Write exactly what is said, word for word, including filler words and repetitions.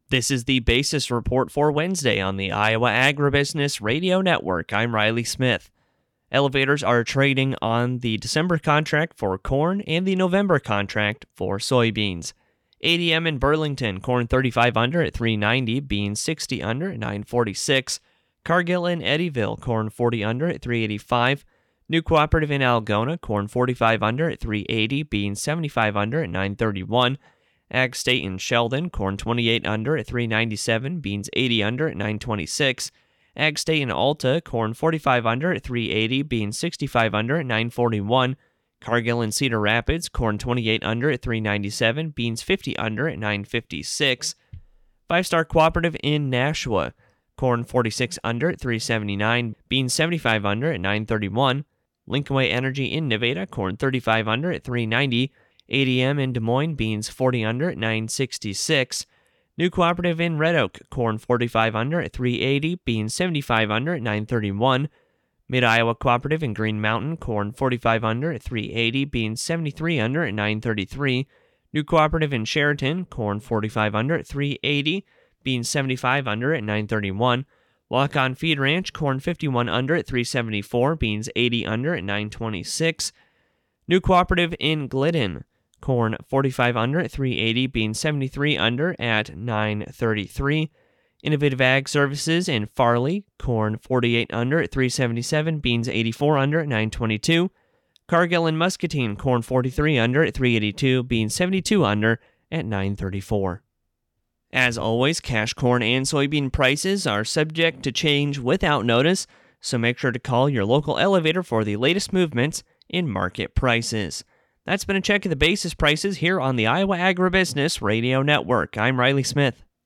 This is the Basis Report for Wednesday on the Iowa Agribusiness Radio Network. I'm Riley Smith. Elevators are trading on the December contract for corn and the November contract for soybeans. A D M in Burlington, corn thirty-five under at three ninety, beans sixty under at nine forty-six. Cargill in Eddyville, corn forty under at three eighty-five. New Cooperative in Algona, corn forty-five under at three eighty, beans seventy-five under at nine thirty-one. Ag State in Sheldon, corn twenty-eight under at three ninety-seven, beans eighty under at nine twenty-six. Ag State in Alta, corn forty-five under at three eighty, beans sixty-five under at nine forty-one. Cargill in Cedar Rapids, corn twenty-eight under at three ninety-seven, beans fifty under at nine fifty-six. Five Star Cooperative in Nashua, corn forty-six under at three seventy-nine, beans seventy-five under at nine thirty-one. Lincoln Way Energy in Nevada, corn thirty-five under at three ninety. A D M in Des Moines, beans forty under at nine sixty-six. New Cooperative in Red Oak, corn forty-five under at three eighty, beans seventy-five under at nine thirty-one. Mid-Iowa Cooperative in Green Mountain, corn forty-five under at three eighty, beans seventy-three under at nine thirty-three. New Cooperative in Sheraton, corn forty-five under at three eighty, beans seventy-five under at nine thirty-one. Walk-On Feed Ranch, corn fifty-one under at three seventy-four, beans eighty under at nine twenty-six. New Cooperative in Glidden, corn forty-five under at three eighty, beans seventy-three under at nine thirty-three. Innovative Ag Services in Farley, corn forty-eight under at three seventy-seven, beans eighty-four under at nine twenty-two. Cargill in Muscatine, corn forty-three under at three eighty-two, beans seventy-two under at nine thirty-four. As always, cash corn and soybean prices are subject to change without notice, so make sure to call your local elevator for the latest movements in market prices. That's been a check of the basis prices here on the Iowa Agribusiness Radio Network. I'm Riley Smith.